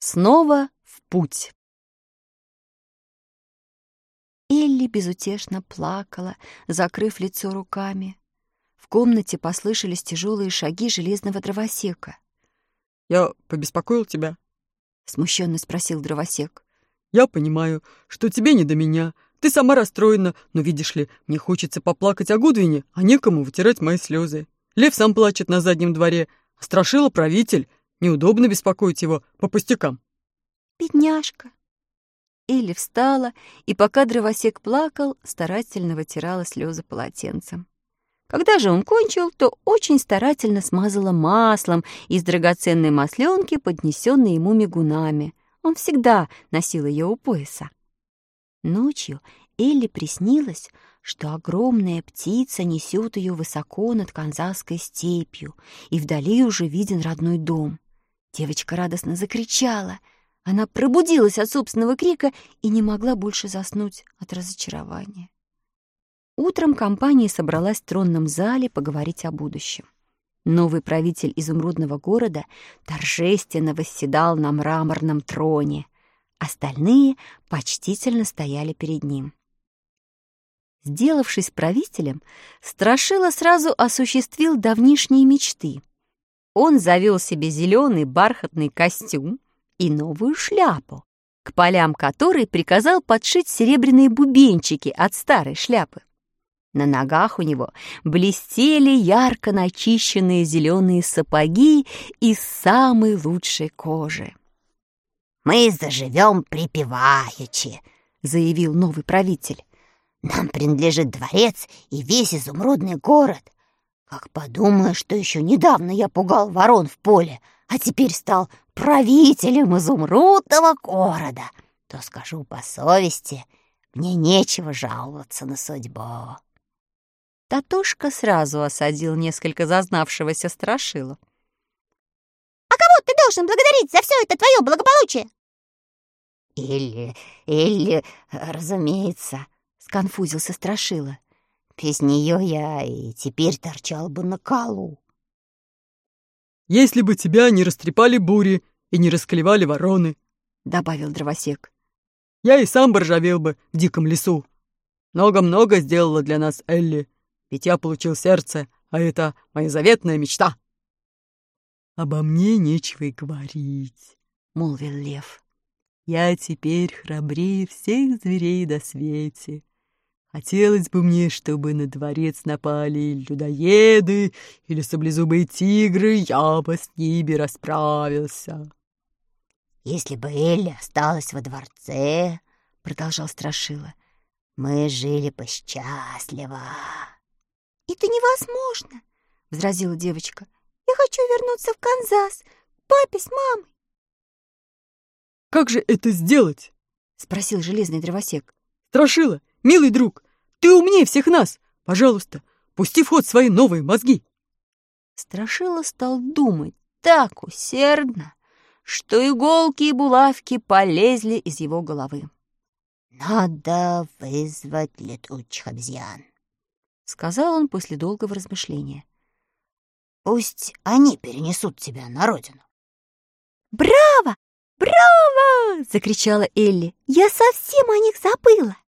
Снова в путь. Элли безутешно плакала, закрыв лицо руками. В комнате послышались тяжелые шаги железного дровосека. «Я побеспокоил тебя?» — смущенно спросил дровосек. «Я понимаю, что тебе не до меня. Ты сама расстроена, но, видишь ли, мне хочется поплакать о Гудвине, а некому вытирать мои слезы. Лев сам плачет на заднем дворе, а Страшила правитель. Неудобно беспокоить его по пустякам». «Бедняжка!» Элли встала, и пока дровосек плакал, старательно вытирала слезы полотенцем. Когда же он кончил, то очень старательно смазала маслом из драгоценной масленки, поднесенной ему мигунами. Он всегда носил ее у пояса. Ночью Элли приснилось, что огромная птица несет ее высоко над Канзасской степью, и вдали уже виден родной дом. Девочка радостно закричала. Она пробудилась от собственного крика и не могла больше заснуть от разочарования. Утром компания собралась в тронном зале поговорить о будущем. Новый правитель изумрудного города торжественно восседал на мраморном троне. Остальные почтительно стояли перед ним. Сделавшись правителем, Страшила сразу осуществил давнишние мечты. Он завел себе зеленый бархатный костюм и новую шляпу, к полям которой приказал подшить серебряные бубенчики от старой шляпы. На ногах у него блестели ярко начищенные зеленые сапоги из самой лучшей кожи. «Мы заживем припеваючи», — заявил новый правитель. «Нам принадлежит дворец и весь изумрудный город. Как подумаю, что еще недавно я пугал ворон в поле, а теперь стал правителем изумрудного города, то скажу по совести, мне нечего жаловаться на судьбу». Татошка сразу осадил несколько зазнавшегося Страшилу. «А кого ты должен благодарить за все это твое благополучие?» Элли, разумеется», — сконфузился Страшила. «Без нее я и теперь торчал бы на колу». «Если бы тебя не растрепали бури и не расклевали вороны», — добавил дровосек, «я и сам боржавел бы в диком лесу. Много-много сделала для нас Элли, ведь я получил сердце, а это моя заветная мечта». «Обо мне нечего и говорить», — молвил лев. «Я теперь храбрее всех зверей на свете. Хотелось бы мне, чтобы на дворец напали людоеды или саблезубые тигры, я бы с ними расправился». «Если бы Элли осталась во дворце, — продолжал Страшила, — мы жили бы счастливо». «Это невозможно», — возразила девочка. «Я хочу вернуться в Канзас, к папе с мамой». «Как же это сделать?» — спросил железный дровосек. «Страшила, милый друг, ты умнее всех нас. Пожалуйста, пусти в ход свои новые мозги». Страшила стал думать так усердно, что иголки и булавки полезли из его головы. «Надо вызвать летучих обезьян», — сказал он после долгого размышления. «Пусть они перенесут тебя на родину». «Браво! Браво!» — закричала Элли. «Я совсем о них забыла».